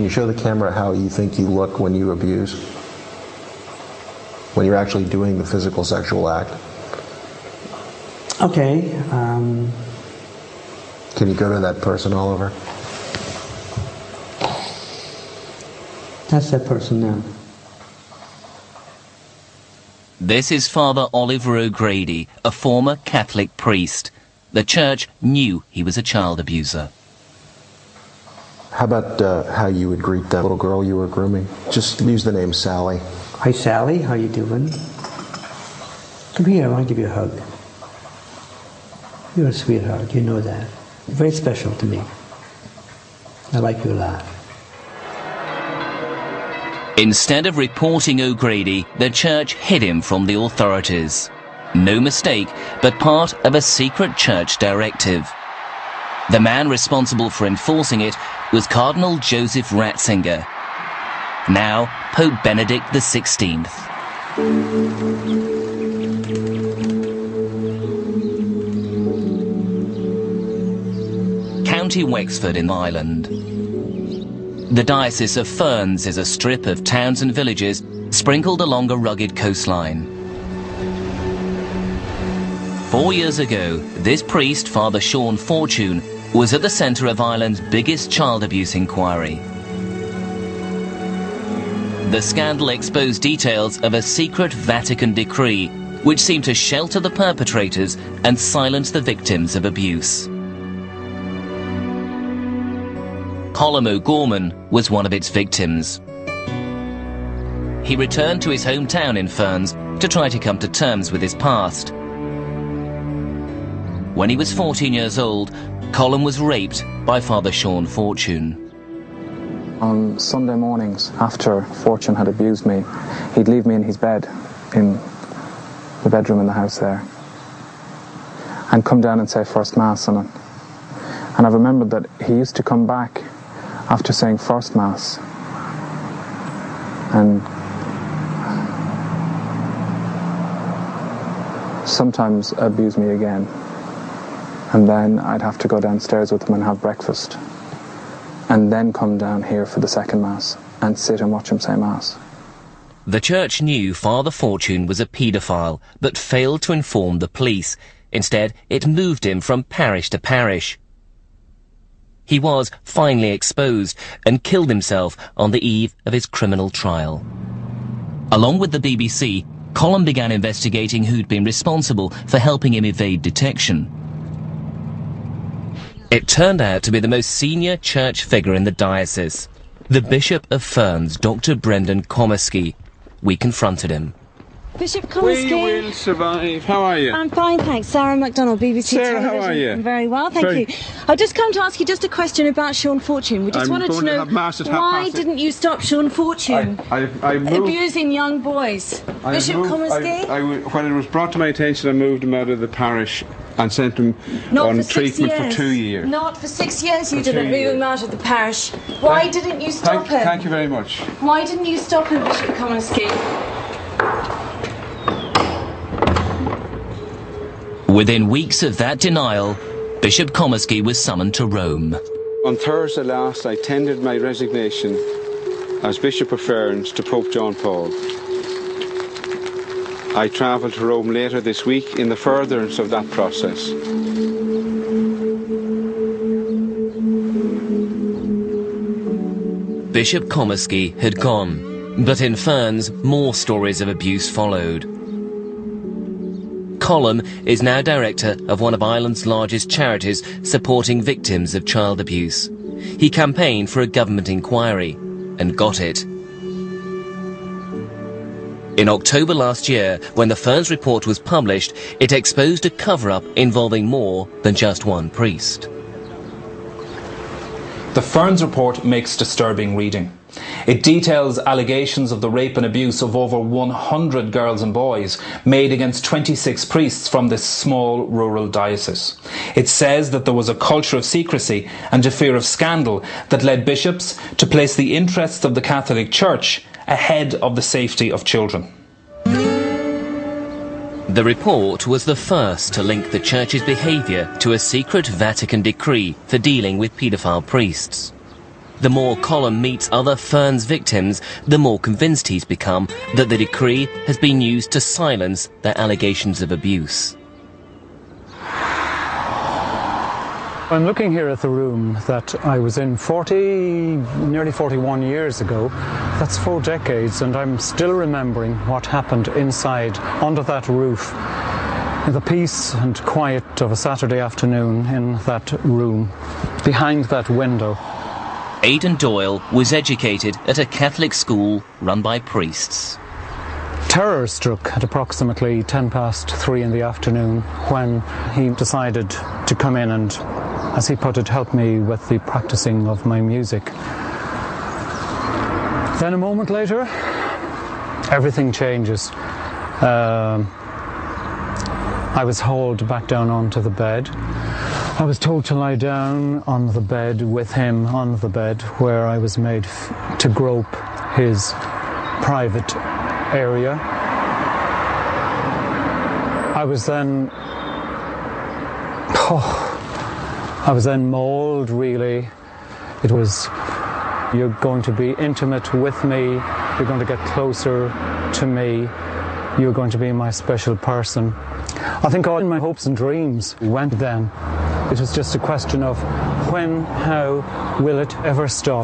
you show the camera how you think you look when you abuse? When you're actually doing the physical sexual act? Okay. Can you go to that person, Oliver? That's that person now. This is Father Oliver O'Grady, a former Catholic priest. The church knew he was a child abuser. How about how you would greet that little girl you were grooming? Just use the name Sally. Hi, Sally. How you doing? Come here. I want to give you a hug. You're a sweetheart. You know that. You're very special to me. I like you a lot. Instead of reporting O'Grady, the church hid him from the authorities. No mistake, but part of a secret church directive. The man responsible for enforcing it was Cardinal Joseph Ratzinger, now Pope Benedict XVI. County Wexford in Ireland. The Diocese of Ferns is a strip of towns and villages sprinkled along a rugged coastline. 4 years ago, this priest, Father Sean Fortune, was at the centre of Ireland's biggest child abuse inquiry. The scandal exposed details of a secret Vatican decree which seemed to shelter the perpetrators and silence the victims of abuse. Colm O'Gorman was one of its victims. He returned to his hometown in Ferns to try to come to terms with his past. When he was 14 years old, Colm was raped by Father Sean Fortune. On Sunday mornings, after Fortune had abused me, he'd leave me in his bed, in the bedroom in the house there, and come down and say First Mass on it. And I remembered that he used to come back after saying First Mass and sometimes abuse me again. And then I'd have to go downstairs with him and have breakfast, and then come down here for the second Mass and sit and watch him say Mass. The church knew Father Fortune was a paedophile, but failed to inform the police. Instead, it moved him from parish to parish. He was finally exposed and killed himself on the eve of his criminal trial. Along with the BBC, Colm began investigating who'd been responsible for helping him evade detection. It turned out to be the most senior church figure in the diocese, the Bishop of Ferns, Dr. Brendan Comiskey. We confronted him. Bishop Comiskey. We will survive. How are you? I'm fine, thanks. Sarah MacDonald, BBC Sarah, Television. how are you? I'm very well, thank you. I've just come to ask you just a question about Sean Fortune. We just wanted to know why didn't you stop Sean Fortune abusing young boys? Bishop Comiskey? When it was brought to my attention, I moved him out of the parish and sent him on treatment for 2 years. Not for 6 years you didn't move him out of the parish. Why didn't you stop him? Thank you very much. Why didn't you stop him, Bishop Comiskey? Within weeks of that denial, Bishop Comiskey was summoned to Rome. On Thursday last, I tendered my resignation as Bishop of Ferns to Pope John Paul. I travel to Rome later this week in the furtherance of that process. Bishop Comiskey had gone, but in Ferns, more stories of abuse followed. Colm is now director of one of Ireland's largest charities supporting victims of child abuse. He campaigned for a government inquiry and got it. In October last year, when the Ferns report was published, it exposed a cover-up involving more than just one priest. The Ferns report makes disturbing reading. It details allegations of the rape and abuse of over 100 girls and boys made against 26 priests from this small rural diocese. It says that there was a culture of secrecy and a fear of scandal that led bishops to place the interests of the Catholic Church ahead of the safety of children. The report was the first to link the Church's behaviour to a secret Vatican decree for dealing with paedophile priests. The more Colm meets other Ferns victims, the more convinced he's become that the decree has been used to silence their allegations of abuse. I'm looking here at the room that I was in nearly 41 years ago. That's 4 decades, and I'm still remembering what happened inside, under that roof, in the peace and quiet of a Saturday afternoon in that room, behind that window. Aidan Doyle was educated at a Catholic school run by priests. Terror struck at approximately 3 in the afternoon when he decided to come in and, as he put it, help me with the practicing of my music. Then a moment later, everything changes. I was hauled back down onto the bed. I was told to lie down on the bed with him on the bed, where I was made to grope his private area. I was then mauled, really. It was, you're going to be intimate with me, you're going to get closer to me, you're going to be my special person. I think all my hopes and dreams went then. It was just a question of when, how, will it ever stop?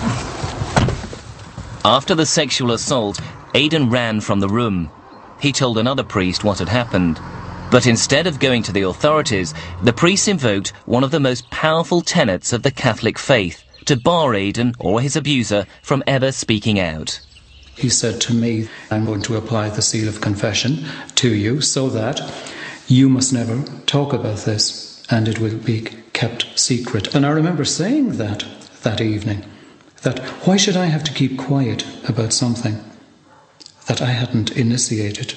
After the sexual assault, Aidan ran from the room. He told another priest what had happened. But instead of going to the authorities, the priest invoked one of the most powerful tenets of the Catholic faith to bar Aidan or his abuser from ever speaking out. He said to me, I'm going to apply the seal of confession to you so that you must never talk about this and it will be kept secret. And I remember saying that evening, that why should I have to keep quiet about something that I hadn't initiated?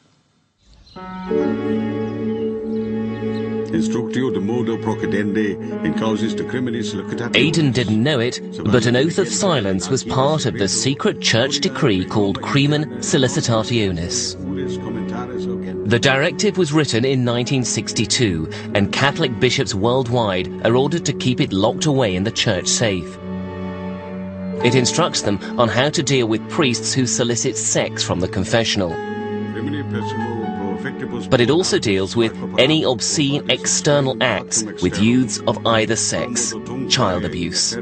Aidan didn't know it, but an oath of silence was part of the secret church decree called Crimen Solicitationis. The directive was written in 1962, and Catholic bishops worldwide are ordered to keep it locked away in the church safe. It instructs them on how to deal with priests who solicit sex from the confessional. But it also deals with any obscene external acts with youths of either sex, child abuse.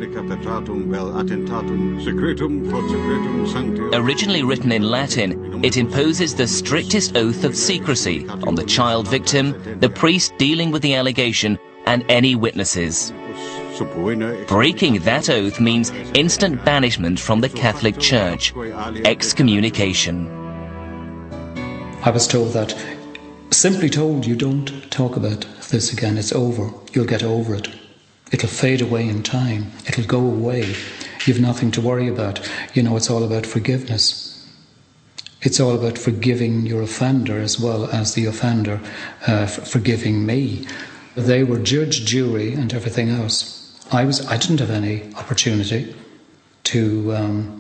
Originally written in Latin, it imposes the strictest oath of secrecy on the child victim, the priest dealing with the allegation, and any witnesses. Breaking that oath means instant banishment from the Catholic Church, excommunication. I was told that, simply told, you don't talk about this again, it's over, you'll get over it. It'll fade away in time, it'll go away, you've nothing to worry about. You know, it's all about forgiveness. It's all about forgiving your offender as well as the offender forgiving me. They were judge, jury and everything else. I didn't have any opportunity to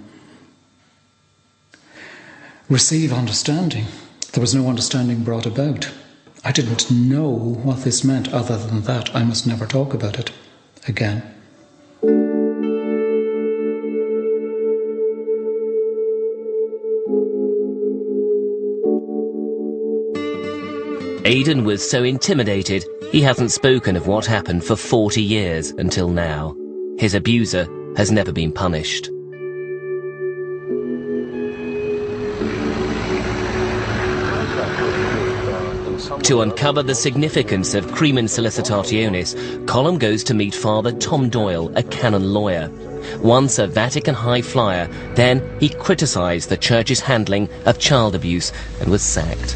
receive understanding. There was no understanding brought about. I didn't know what this meant other than that I must never talk about it again. Aidan was so intimidated, he hasn't spoken of what happened for 40 years until now. His abuser has never been punished. To uncover the significance of Crimen Solicitationis, Colm goes to meet Father Tom Doyle, a canon lawyer. Once a Vatican high flyer, then he criticised the Church's handling of child abuse and was sacked.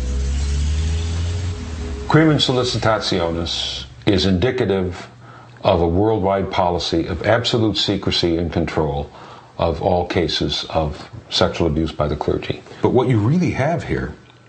Crimen Solicitationis is indicative of a worldwide policy of absolute secrecy and control of all cases of sexual abuse by the clergy. But what you really have here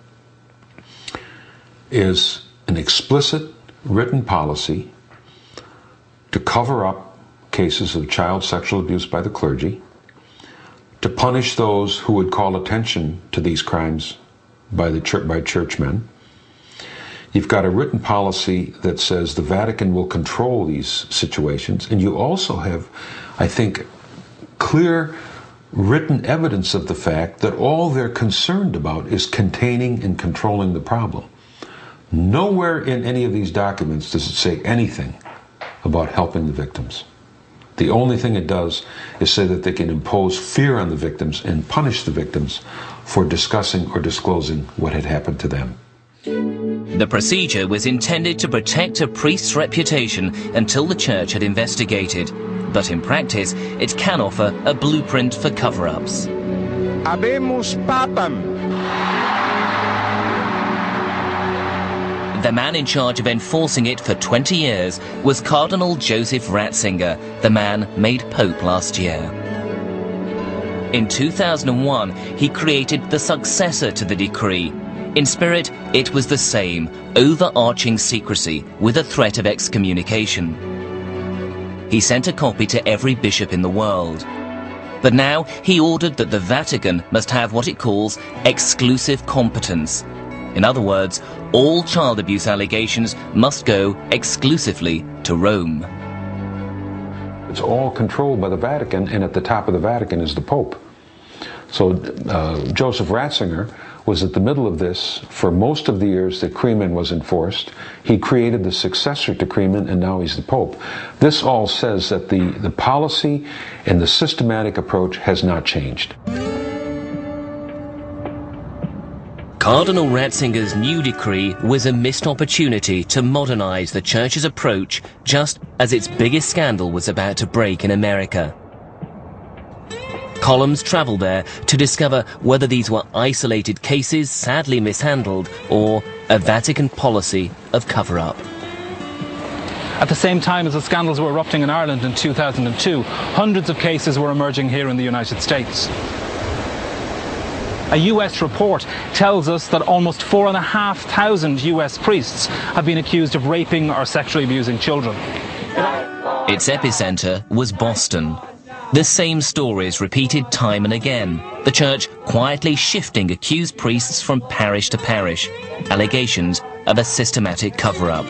is an explicit written policy to cover up cases of child sexual abuse by the clergy, to punish those who would call attention to these crimes by churchmen. You've got a written policy that says the Vatican will control these situations, and you also have, I think, clear written evidence of the fact that all they're concerned about is containing and controlling the problem. Nowhere in any of these documents does it say anything about helping the victims. The only thing it does is say that they can impose fear on the victims and punish the victims for discussing or disclosing what had happened to them. The procedure was intended to protect a priest's reputation until the church had investigated. But in practice, it can offer a blueprint for cover-ups. Habemus papam. The man in charge of enforcing it for 20 years was Cardinal Joseph Ratzinger, the man made Pope last year. In 2001, he created the successor to the decree. In spirit, it was the same, overarching secrecy with a threat of excommunication. He sent a copy to every bishop in the world. But now he ordered that the Vatican must have what it calls exclusive competence. In other words, all child abuse allegations must go exclusively to Rome. It's all controlled by the Vatican, and at the top of the Vatican is the Pope. So Joseph Ratzinger was at the middle of this for most of the years that Creeman was enforced. He created the successor to Creeman, and now he's the Pope. This all says that the policy and the systematic approach has not changed. Cardinal Ratzinger's new decree was a missed opportunity to modernize the church's approach just as its biggest scandal was about to break in America. Columns travelled there to discover whether these were isolated cases sadly mishandled or a Vatican policy of cover-up. At the same time as the scandals were erupting in Ireland in 2002, hundreds of cases were emerging here in the United States. A US report tells us that almost 4,500 US priests have been accused of raping or sexually abusing children. Its epicenter was Boston. The same stories repeated time and again, the church quietly shifting accused priests from parish to parish, allegations of a systematic cover-up.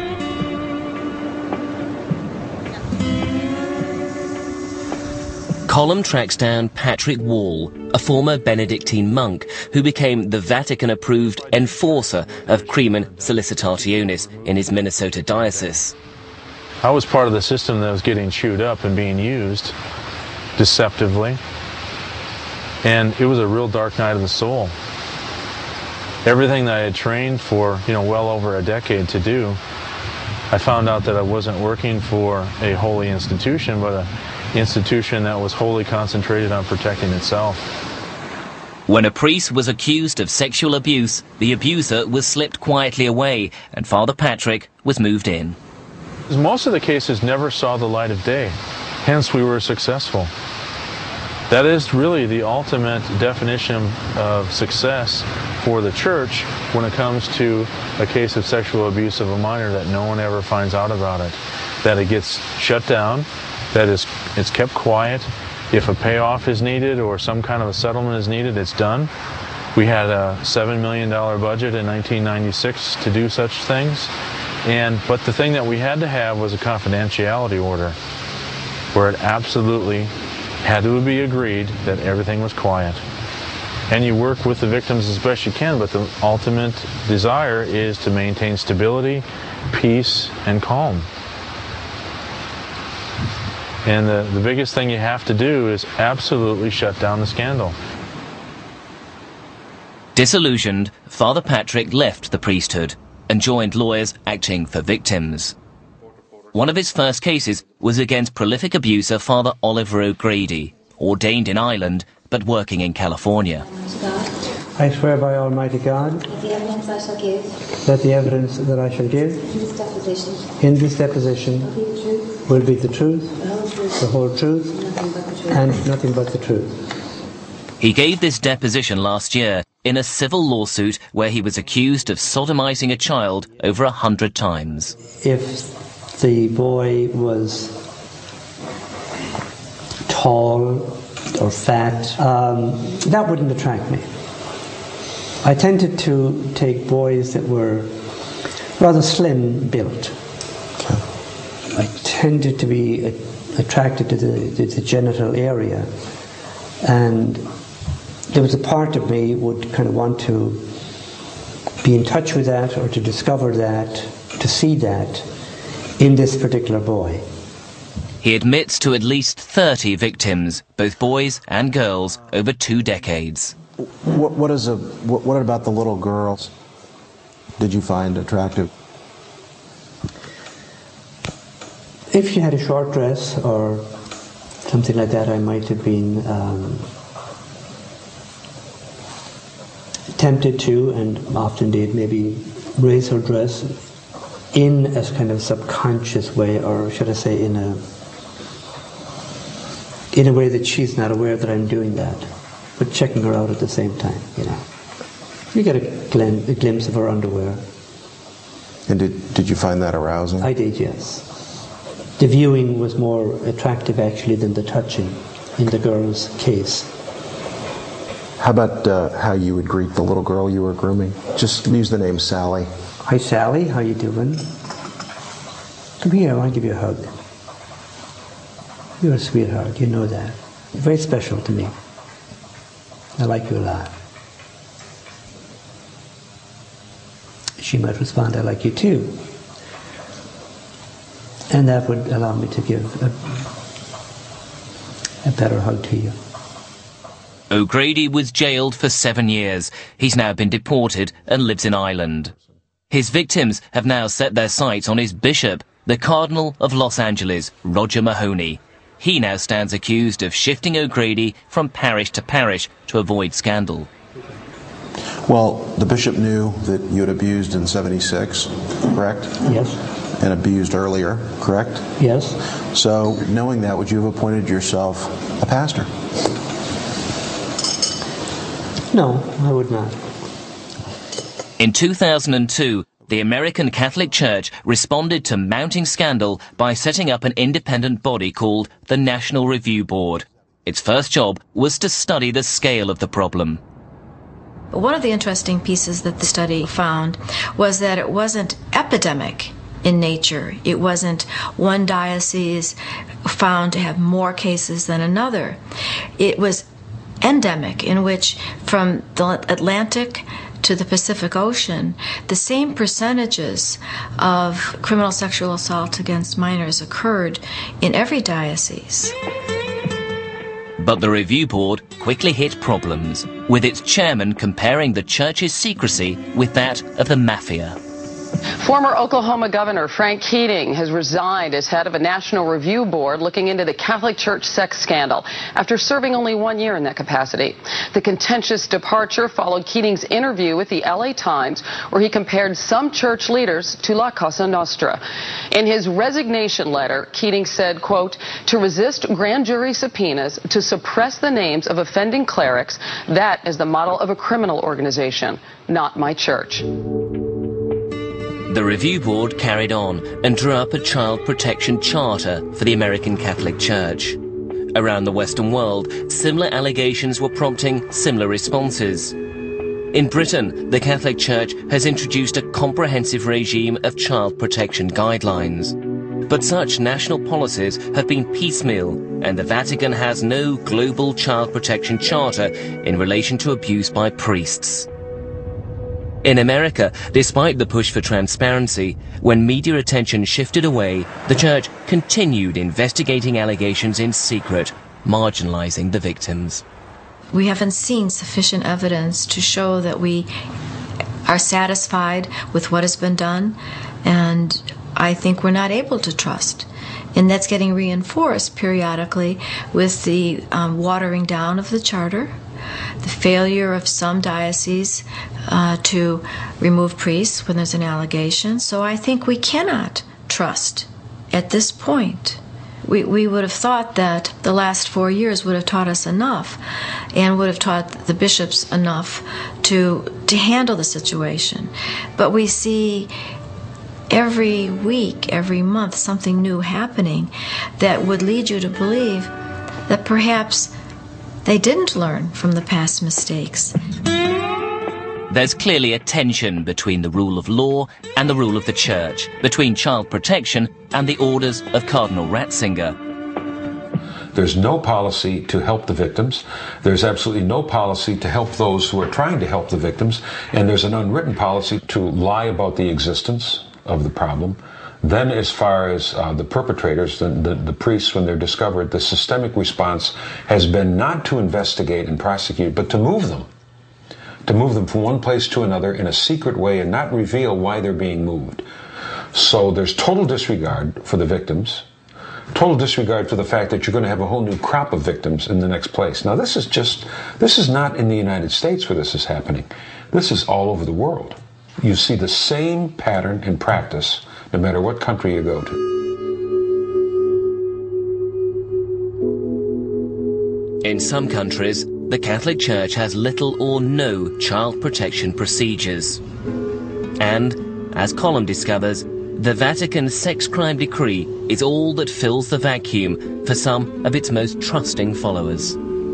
Column tracks down Patrick Wall, a former Benedictine monk who became the Vatican-approved enforcer of Crimen Solicitationis in his Minnesota diocese. I was part of the system that was getting chewed up and being used deceptively, and it was a real dark night of the soul. Everything that I had trained for, well over a decade to do, I found out that I wasn't working for a holy institution, but an institution that was wholly concentrated on protecting itself. When a priest was accused of sexual abuse, the abuser was slipped quietly away and Father Patrick was moved in. Most of the cases never saw the light of day, hence we were successful. That is really the ultimate definition of success for the church when it comes to a case of sexual abuse of a minor, that no one ever finds out about it, that it gets shut down, that it's kept quiet. If a payoff is needed or some kind of a settlement is needed, it's done. We had a $7 million budget in 1996 to do such things. But the thing that we had to have was a confidentiality order where it absolutely had to be agreed that everything was quiet. And you work with the victims as best you can, but the ultimate desire is to maintain stability, peace, and calm. And the biggest thing you have to do is absolutely shut down the scandal. Disillusioned, Father Patrick left the priesthood and joined lawyers acting for victims. One of his first cases was against prolific abuser Father Oliver O'Grady, ordained in Ireland but working in California. I swear by Almighty God that the evidence I shall give, that the evidence that I shall give in this deposition will be the truth, the whole truth, and nothing but the truth. He gave this deposition last year in a civil lawsuit where he was accused of sodomizing a child over 100 times. If the boy was tall or fat, that wouldn't attract me. I tended to take boys that were rather slim built. I tended to be attracted to the genital area, and there was a part of me would kind of want to be in touch with that, or to discover that, to see that in this particular boy. He admits to at least 30 victims, both boys and girls, over 2 decades. What about the little girls did you find attractive? If she had a short dress or something like that, I might have been tempted to, and often did, maybe raise her dress in a kind of subconscious way, or should I say in a way that she's not aware that I'm doing that, but checking her out at the same time, you know. You get a glimpse of her underwear. And did you find that arousing? I did, yes. The viewing was more attractive actually than the touching in the girl's case. How about how you would greet the little girl you were grooming? Just use the name Sally. Hi Sally, how you doing? Come here, I want to give you a hug. You're a sweetheart, you know that. You're very special to me. I like you a lot. She might respond, I like you too. And that would allow me to give a better hug to you. O'Grady was jailed for 7 years. He's now been deported and lives in Ireland. His victims have now set their sights on his bishop, the Cardinal of Los Angeles, Roger Mahony. He now stands accused of shifting O'Grady from parish to parish to avoid scandal. Well, the bishop knew that you had abused in '76, correct? Yes. And abused earlier, correct? Yes. So, knowing that, would you have appointed yourself a pastor? No, I would not. In 2002, the American Catholic Church responded to mounting scandal by setting up an independent body called the National Review Board. Its first job was to study the scale of the problem. One of the interesting pieces that the study found was that it wasn't epidemic in nature. It wasn't one diocese found to have more cases than another. It was endemic, in which from the Atlantic to the Pacific Ocean, the same percentages of criminal sexual assault against minors occurred in every diocese. But the review board quickly hit problems, with its chairman comparing the church's secrecy with that of the mafia. Former Oklahoma Governor Frank Keating has resigned as head of a National Review Board looking into the Catholic Church sex scandal after serving only 1 year in that capacity. The contentious departure followed Keating's interview with the LA Times, where he compared some church leaders to La Cosa Nostra. In his resignation letter, Keating said, quote, "To resist grand jury subpoenas, to suppress the names of offending clerics, that is the model of a criminal organization, not my church." The review board carried on and drew up a child protection charter for the American Catholic Church. Around the Western world, similar allegations were prompting similar responses. In Britain, the Catholic Church has introduced a comprehensive regime of child protection guidelines. But such national policies have been piecemeal, and the Vatican has no global child protection charter in relation to abuse by priests. In America, despite the push for transparency, when media attention shifted away, the church continued investigating allegations in secret, marginalizing the victims. We haven't seen sufficient evidence to show that we are satisfied with what has been done, and I think we're not able to trust. And that's getting reinforced periodically with the watering down of the charter, the failure of some dioceses to remove priests when there's an allegation. So I think we cannot trust at this point. We would have thought that the last 4 years would have taught us enough, and would have taught the bishops enough to handle the situation. But we see every week, every month, something new happening that would lead you to believe that perhaps they didn't learn from the past mistakes. There's clearly a tension between the rule of law and the rule of the church, between child protection and the orders of Cardinal Ratzinger. There's no policy to help the victims. There's absolutely no policy to help those who are trying to help the victims. And there's an unwritten policy to lie about the existence of the problem. Then as far as the perpetrators, the priests, when they're discovered, the systemic response has been not to investigate and prosecute, but to move them. To move them from one place to another in a secret way and not reveal why they're being moved. So there's total disregard for the victims, total disregard for the fact that you're going to have a whole new crop of victims in the next place. Now this is not in the United States where this is happening. This is all over the world. You see the same pattern in practice no matter what country you go to. In some countries, the Catholic Church has little or no child protection procedures. And, as Colm discovers, the Vatican sex crime decree is all that fills the vacuum for some of its most trusting followers.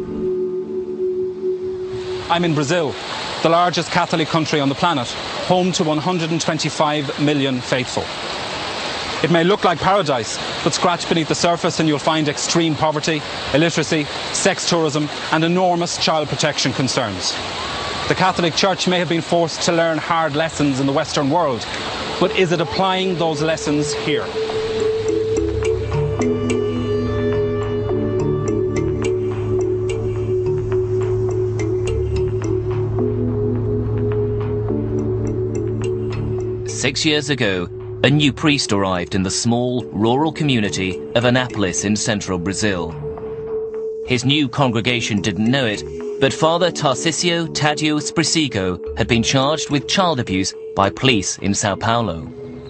I'm in Brazil, the largest Catholic country on the planet, home to 125 million faithful. It may look like paradise, but scratch beneath the surface and you'll find extreme poverty, illiteracy, sex tourism and enormous child protection concerns. The Catholic Church may have been forced to learn hard lessons in the Western world, but is it applying those lessons here? Six years ago, a new priest arrived in the small, rural community of Anápolis in central Brazil. His new congregation didn't know it, but Father Tarcísio Tadeu Sprecigo had been charged with child abuse by police in Sao Paulo.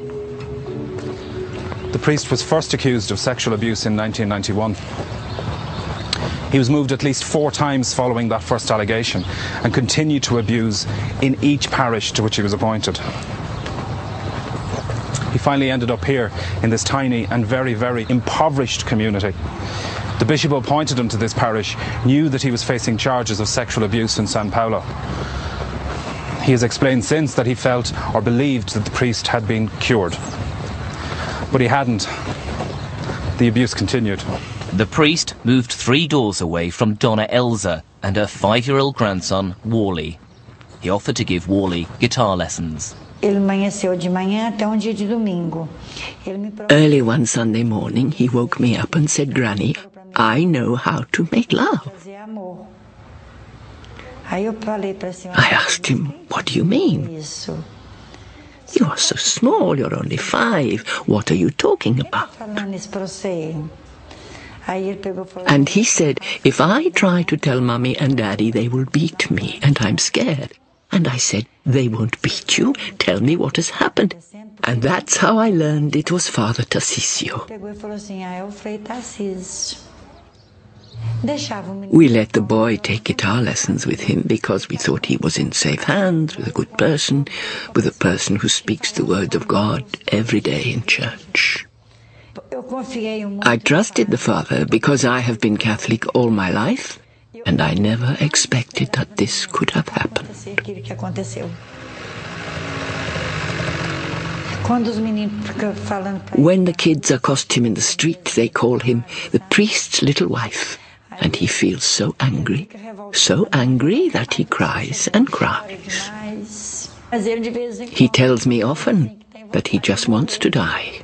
The priest was first accused of sexual abuse in 1991. He was moved at least 4 times following that first allegation and continued to abuse in each parish to which he was appointed. He finally ended up here in this tiny and very, very impoverished community. The bishop who appointed him to this parish knew that he was facing charges of sexual abuse in São Paulo. He has explained since that he felt or believed that the priest had been cured. But he hadn't. The abuse continued. The priest moved 3 doors away from Donna Elza and her 5-year-old grandson, Wally. He offered to give Wally guitar lessons. Early one Sunday morning, he woke me up and said, "Granny, I know how to make love." I asked him, "What do you mean?" "You are so small, you're only 5. What are you talking about?" And he said, "If I try to tell Mummy and Daddy, they will beat me, and I'm scared." And I said, "They won't beat you. Tell me what has happened." And that's how I learned it was Father Tarcísio. We let the boy take guitar lessons with him because we thought he was in safe hands with a good person, with a person who speaks the word of God every day in church. I trusted the father because I have been Catholic all my life, and I never expected that this could have happened. When the kids accost him in the street, they call him the priest's little wife, and he feels so angry that he cries and cries. He tells me often that he just wants to die.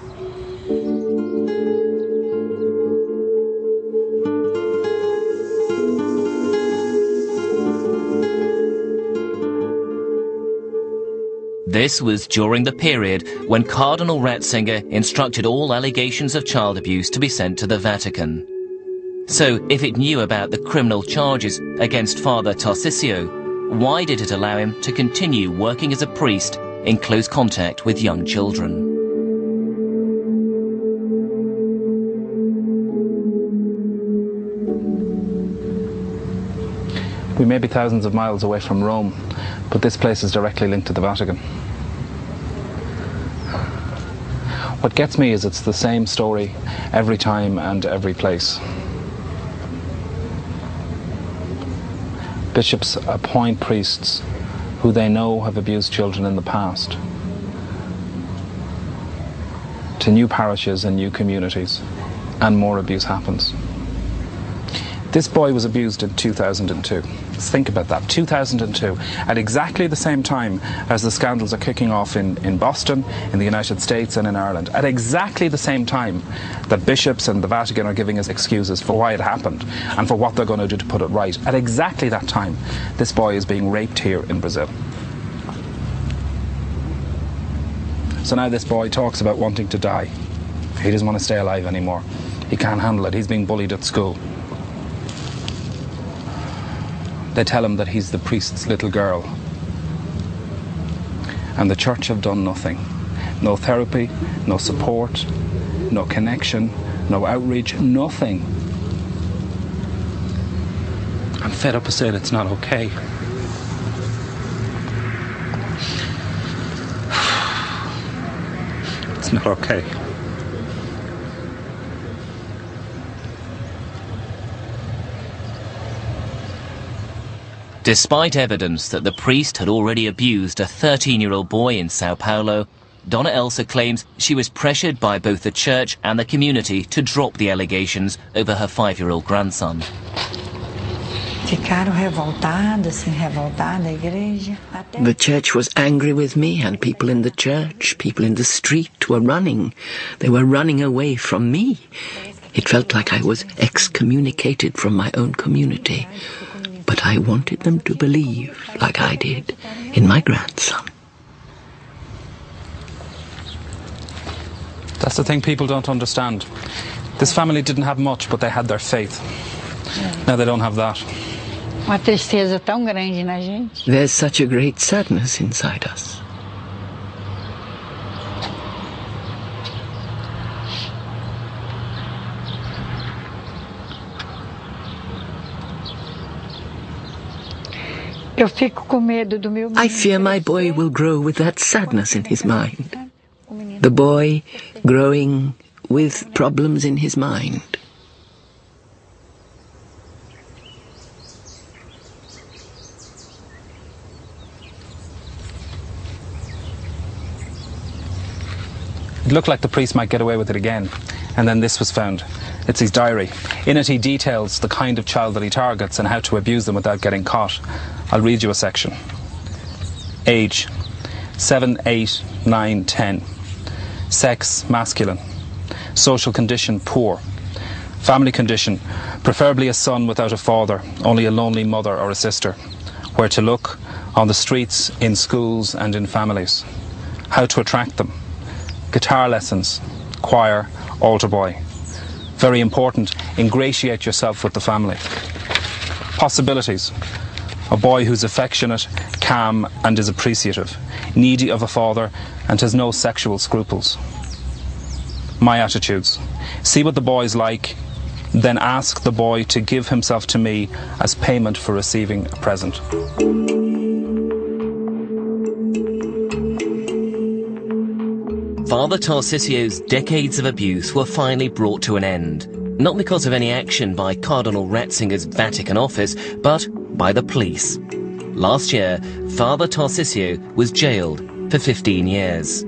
This was during the period when Cardinal Ratzinger instructed all allegations of child abuse to be sent to the Vatican. So, if it knew about the criminal charges against Father Tarcísio, why did it allow him to continue working as a priest in close contact with young children? We may be thousands of miles away from Rome, but this place is directly linked to the Vatican. What gets me is it's the same story every time and every place. Bishops appoint priests who they know have abused children in the past to new parishes and new communities, and more abuse happens. This boy was abused in 2002. Let's think about that, 2002, at exactly the same time as the scandals are kicking off in Boston, in the United States and in Ireland. At exactly the same time that bishops and the Vatican are giving us excuses for why it happened and for what they're going to do to put it right. At exactly that time, this boy is being raped here in Brazil. So now this boy talks about wanting to die. He doesn't want to stay alive anymore. He can't handle it. He's being bullied at school. They tell him that he's the priest's little girl. And the church have done nothing. No therapy, no support, no connection, no outreach, nothing. I'm fed up with saying it's not okay. It's not okay. Despite evidence that the priest had already abused a 13-year-old boy in Sao Paulo, Donna Elsa claims she was pressured by both the church and the community to drop the allegations over her 5-year-old grandson. The church was angry with me, and people in the church, people in the street were running. They were running away from me. It felt like I was excommunicated from my own community. But I wanted them to believe, like I did, in my grandson. That's the thing people don't understand. This family didn't have much, but they had their faith. Now they don't have that. There's such a great sadness inside us. I fear my boy will grow with that sadness in his mind. The boy growing with problems in his mind. It looked like the priest might get away with it again, and then this was found. It's his diary. In it he details the kind of child that he targets and how to abuse them without getting caught. I'll read you a section. Age 7, 8, 9, 10. Sex masculine. Social condition poor. Family condition preferably a son without a father, only a lonely mother or a sister. Where to look? On the streets, in schools and in families. How to attract them? Guitar lessons, choir, altar boy. Very important, ingratiate yourself with the family. Possibilities. A boy who's affectionate, calm and is appreciative, needy of a father and has no sexual scruples. My attitudes. See what the boy's like, then ask the boy to give himself to me as payment for receiving a present. Father Tarcisio's decades of abuse were finally brought to an end, not because of any action by Cardinal Ratzinger's Vatican office, but by the police. Last year, Father Tarcisio was jailed for 15 years.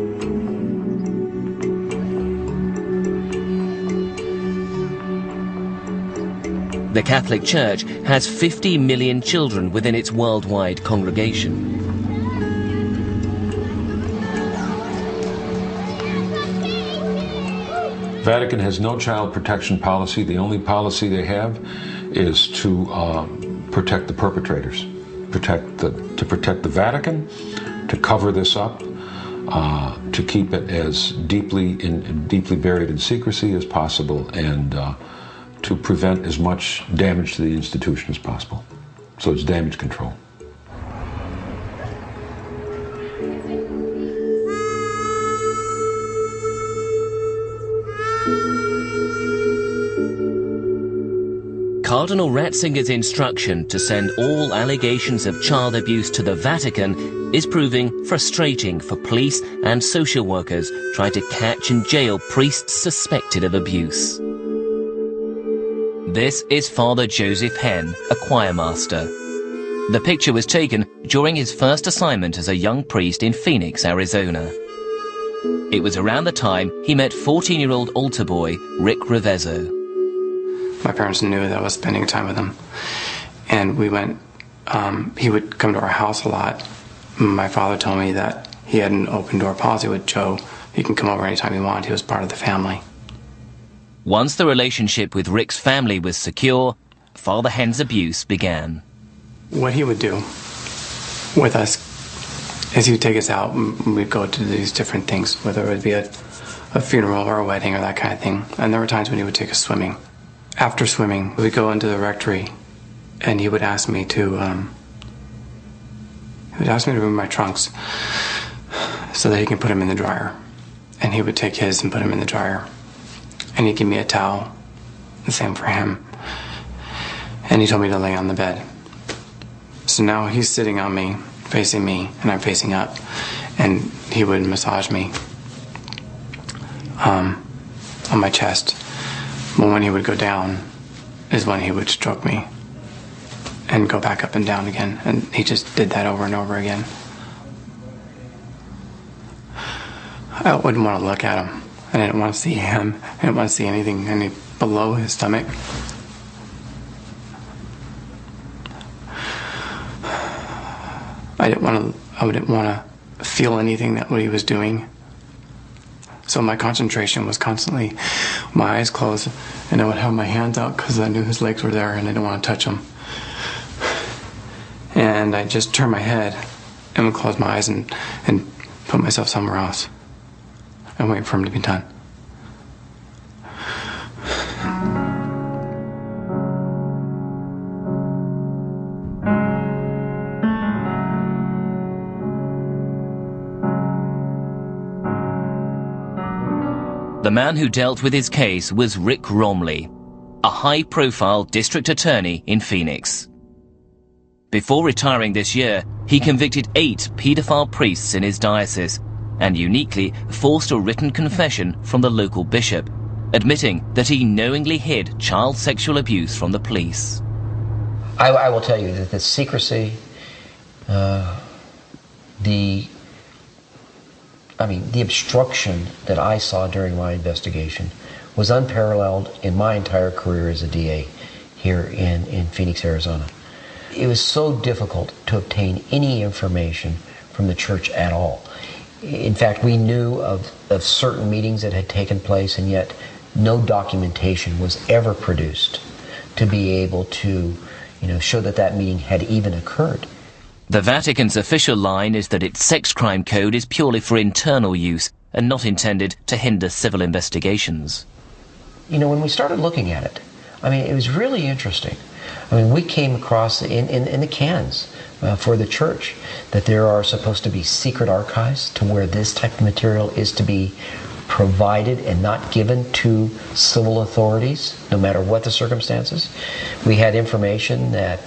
The Catholic Church has 50 million children within its worldwide congregation. Vatican has no child protection policy. The only policy they have is to protect the perpetrators, to protect the Vatican, to cover this up, to keep it as deeply buried in secrecy as possible, and to prevent as much damage to the institution as possible. So it's damage control. Cardinal Ratzinger's instruction to send all allegations of child abuse to the Vatican is proving frustrating for police and social workers trying to catch and jail priests suspected of abuse. This is Father Joseph Henn, a choir master. The picture was taken during his first assignment as a young priest in Phoenix, Arizona. It was around the time he met 14-year-old altar boy Rick Revezzo. My parents knew that I was spending time with him. And we went, he would come to our house a lot. My father told me that he had an open door policy with Joe. He can come over anytime he wanted. He was part of the family. Once the relationship with Rick's family was secure, Father Hen's abuse began. What he would do with us is he would take us out and we'd go to these different things, whether it would be a funeral or a wedding or that kind of thing. And there were times when he would take us swimming. After swimming, we'd go into the rectory and he would ask me to remove my trunks so that he can put them in the dryer. And he would take his and put them in the dryer. And he'd give me a towel, the same for him. And he told me to lay on the bed. So now he's sitting on me, facing me, and I'm facing up. And he would massage me on my chest. But when he would go down is when he would stroke me and go back up and down again. And he just did that over and over again. I wouldn't want to look at him. I didn't want to see him. I didn't want to see anything any below his stomach. I wouldn't want to feel anything that what he was doing. So my concentration was constantly my eyes closed, and I would have my hands out because I knew his legs were there and I didn't want to touch them. And I'd just turn my head and would close my eyes and put myself somewhere else and wait for him to be done. The man who dealt with his case was Rick Romley, a high-profile district attorney in Phoenix. Before retiring this year, he convicted 8 paedophile priests in his diocese and uniquely forced a written confession from the local bishop, admitting that he knowingly hid child sexual abuse from the police. I will tell you that the secrecy, the obstruction that I saw during my investigation was unparalleled in my entire career as a DA here in Phoenix, Arizona. It was so difficult to obtain any information from the church at all. In fact, we knew of certain meetings that had taken place, and yet no documentation was ever produced to be able to, show that meeting had even occurred. The Vatican's official line is that its sex crime code is purely for internal use and not intended to hinder civil investigations. When we started looking at it, it was really interesting. We came across in the cans for the church that there are supposed to be secret archives to where this type of material is to be provided and not given to civil authorities, no matter what the circumstances. We had information that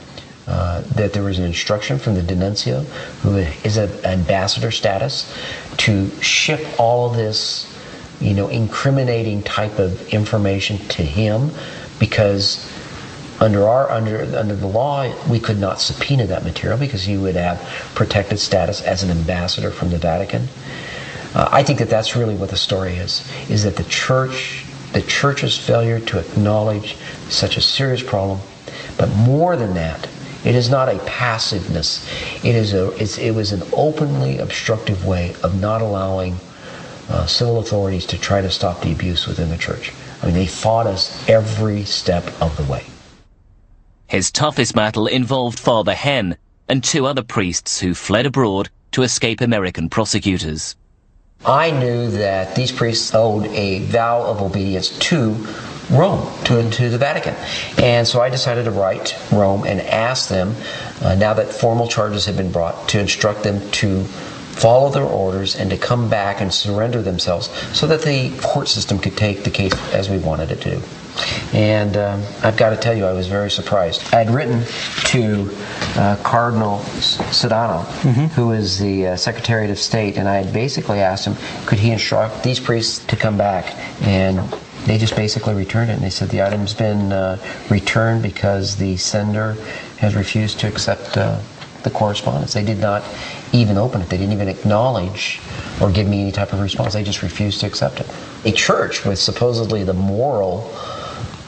there was an instruction from the Denuncio, who is an ambassador status, to ship all of this, incriminating type of information to him, because under the law we could not subpoena that material because he would have protected status as an ambassador from the Vatican. I think that that's really what the story is that the church's failure to acknowledge such a serious problem, but more than that, it is not a passiveness. It was an openly obstructive way of not allowing civil authorities to try to stop the abuse within the church. They fought us every step of the way. His toughest battle involved Father Hen and 2 other priests who fled abroad to escape American prosecutors. I knew that these priests owed a vow of obedience to Rome, to the Vatican. And so I decided to write Rome and ask them, now that formal charges had been brought, to instruct them to follow their orders and to come back and surrender themselves so that the court system could take the case as we wanted it to. And I've got to tell you, I was very surprised. I had written to Cardinal Sodano, who is the Secretary of State, and I had basically asked him, could he instruct these priests to come back? And they just basically returned it, and they said the item's been returned because the sender has refused to accept the correspondence. They did not even open it. They didn't even acknowledge or give me any type of response. They just refused to accept it. A church with supposedly the moral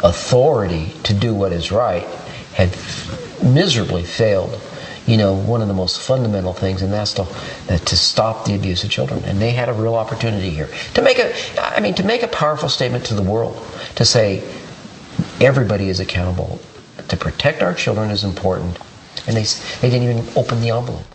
authority to do what is right had miserably failed, one of the most fundamental things, and that's to stop the abuse of children. And they had a real opportunity here to make a powerful statement to the world, to say everybody is accountable. To protect our children is important, and they didn't even open the envelope.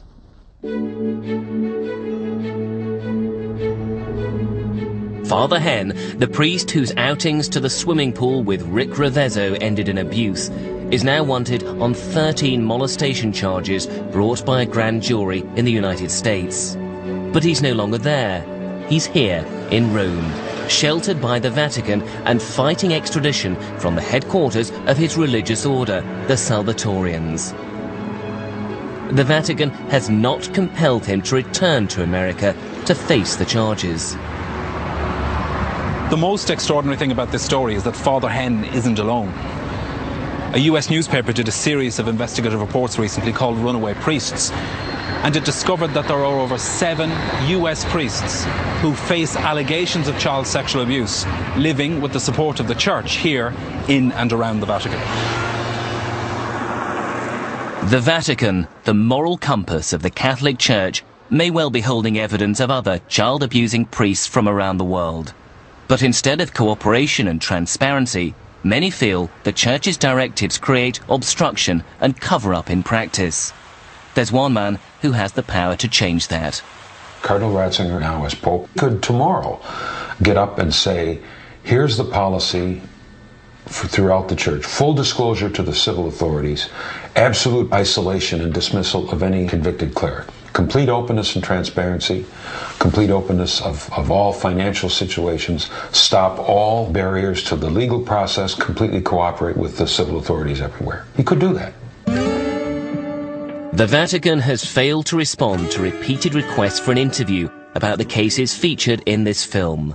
Father Hen, the priest whose outings to the swimming pool with Rick Revezzo ended in abuse, is now wanted on 13 molestation charges brought by a grand jury in the United States. But he's no longer there. He's here in Rome, sheltered by the Vatican and fighting extradition from the headquarters of his religious order, the Salvatorians. The Vatican has not compelled him to return to America to face the charges. The most extraordinary thing about this story is that Father Hen isn't alone. A US newspaper did a series of investigative reports recently called Runaway Priests, and it discovered that there are over 7 US priests who face allegations of child sexual abuse living with the support of the church here in and around the Vatican. The Vatican, the moral compass of the Catholic Church, may well be holding evidence of other child-abusing priests from around the world. But instead of cooperation and transparency, many feel the Church's directives create obstruction and cover-up in practice. There's one man who has the power to change that. Cardinal Ratzinger, now as Pope, could tomorrow get up and say, here's the policy throughout the Church. Full disclosure to the civil authorities, absolute isolation and dismissal of any convicted cleric. Complete openness and transparency, complete openness of all financial situations, stop all barriers to the legal process, completely cooperate with the civil authorities everywhere. He could do that. The Vatican has failed to respond to repeated requests for an interview about the cases featured in this film.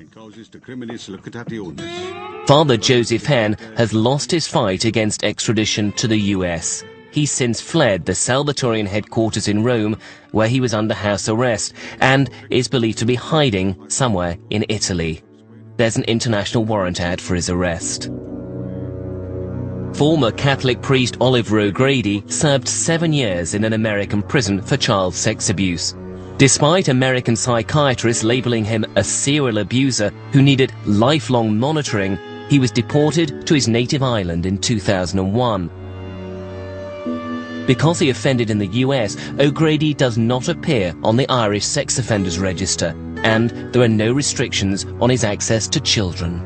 Father Joseph Hen has lost his fight against extradition to the US. He's since fled the Salvatorian headquarters in Rome, where he was under house arrest, and is believed to be hiding somewhere in Italy. There's an international warrant out for his arrest. Former Catholic priest Oliver O'Grady served 7 years in an American prison for child sex abuse. Despite American psychiatrists labeling him a serial abuser who needed lifelong monitoring, he was deported to his native island in 2001. Because he offended in the US, O'Grady does not appear on the Irish Sex Offenders Register, and there are no restrictions on his access to children.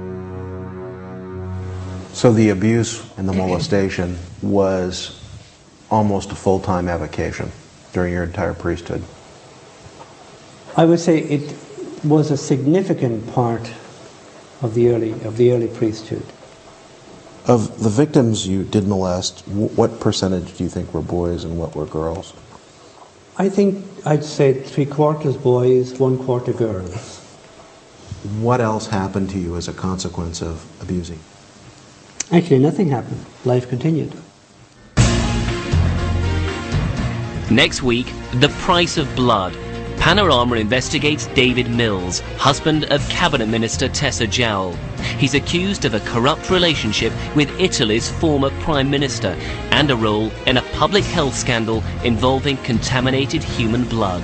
So the abuse and the molestation was almost a full-time avocation during your entire priesthood? I would say it was a significant part of the early priesthood. Of the victims you did molest, what percentage do you think were boys and what were girls? I think I'd say 3/4 boys, 1/4 girls. What else happened to you as a consequence of abusing? Actually, nothing happened. Life continued. Next week, The Price of Blood. Panorama investigates David Mills, husband of Cabinet Minister Tessa Jowell. He's accused of a corrupt relationship with Italy's former Prime Minister and a role in a public health scandal involving contaminated human blood.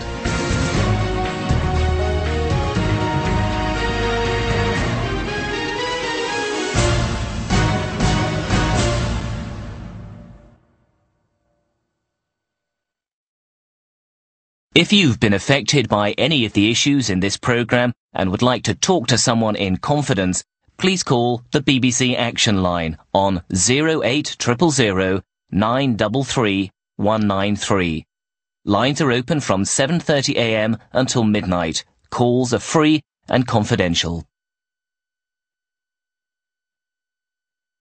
If you've been affected by any of the issues in this programme and would like to talk to someone in confidence, please call the BBC Action Line on 08000 933 193. Lines are open from 7:30 a.m. until midnight. Calls are free and confidential.